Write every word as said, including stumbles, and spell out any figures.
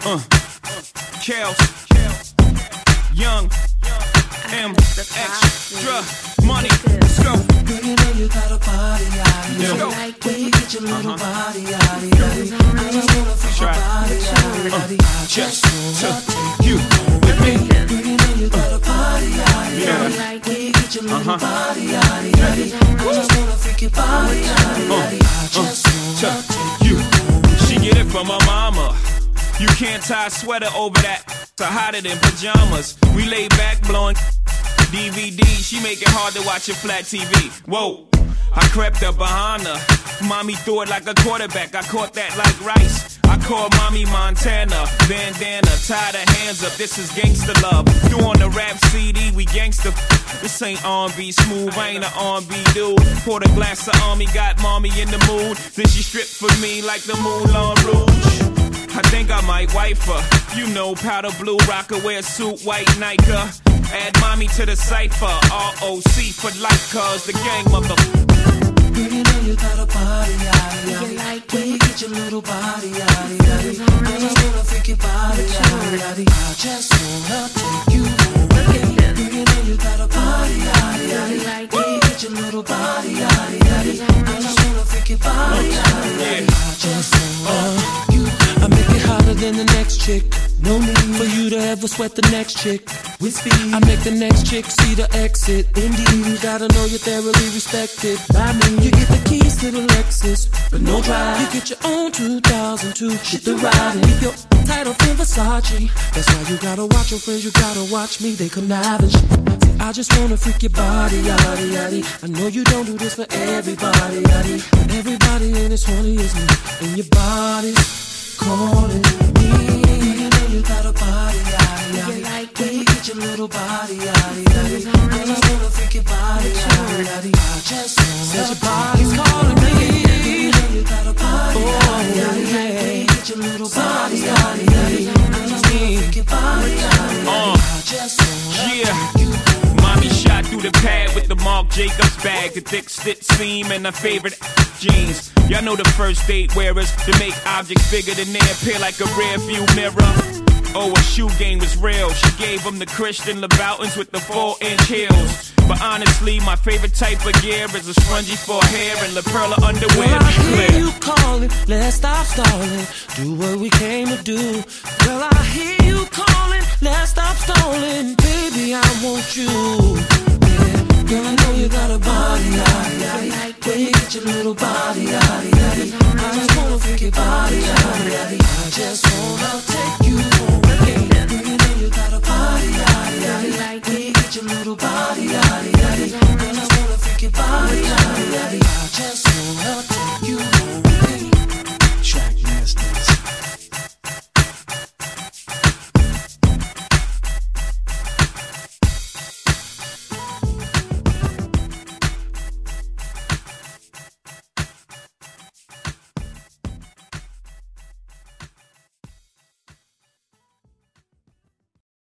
Uh, Kels, Young, M, Extra, Money, let's go. Girl, you know you got a body, yaddy, Let's yaddy. go. Where you get your little Uh-huh. body, yaddy, yaddy. I just wanna freak your Try. body, yaddy, yaddy. I Just just to wanna take you with me. Girl, you know you got a body, yaddy, Yeah. yaddy. Where you get your little Uh-huh. body, yaddy, yaddy. I just wanna freak your body, yaddy, yaddy. I just wanna take You, she get it from her mama. You can't tie a sweater over that. So hotter than pajamas. We lay back blowing D V D. She make it hard to watch a flat T V. Whoa, I crept up behind her. Mommy threw it like a quarterback. I caught that like rice. I called mommy Montana, bandana, tied her hands up. This is gangster love. You on the rap C D, we gangster. This ain't R and B smooth, I ain't an R and B dude. Poured a glass of Army, got mommy in the mood. Then she stripped for me like the Moulin Rouge. I think I might wife her. You know, powder blue rocker, wear suit, white Nike. Add mommy to the cipher, R O C for life, cause the gang mother. Girl, you know you got a body, yaddy, yaddy. Where you get your little body, yaddy, yaddy. I just wanna freak your body, yaddy, yaddy. I just wanna take you home. Girl, you know you got a body, yaddy, yaddy. Where you get your little body, yaddy, yaddy. I just wanna freak your body, yaddy, yaddy. I just wanna take you home. I make it hotter than the next chick. No need for you to ever sweat the next chick. With speed, I make the next chick see the exit. Indeed, you gotta know you're thoroughly respected by me. You get the keys to the Lexus, but no drive. You get your own two thousand two. Shit the ride and keep your title from Versace. That's why you gotta watch your friends. You gotta watch me. They connive and shit. See, I just wanna freak your body, yaddy, yaddy. I know you don't do this for everybody, yaddy. But everybody ain't as horny as me, and your body's calling me. You know you got a body, yaddy, yaddy. Where you get your little body, yaddy, yaddy. I just wanna freak your body, yaddy, yaddy. I just wanna. Your body's calling me. You know you got a body, yaddy, yaddy. Where you get your little body, yaddy, yaddy. I just wanna freak your body, yaddy, yaddy. I just wanna. Yeah, mommy shot through the pad with the Marc Jacobs bag, the thick stitch seam and her favorite jeans. Y'all know the first date wearers to make objects bigger than they appear like a rear view mirror. Oh, her shoe game was real. She gave them the Christian Louboutins with the four inch heels. But honestly, my favorite type of gear is a scrunchie for hair and La Perla underwear. Well, I Be hear clear. you calling, let's stop stalling. Do what we came to do. Well, I hear you calling, let's stop stalling. Baby, I want you. Yeah. Girl, I know you got a body, yaddy, yaddy. Where you get your little body, yaddy, yaddy. I just wanna freak your body, yaddy, yaddy. I just wanna take you home. Yeah. Girl, you know you got a body, yaddy, yaddy. Where you get your little body, yaddy, yaddy. I just wanna freak your body, yaddy, yaddy.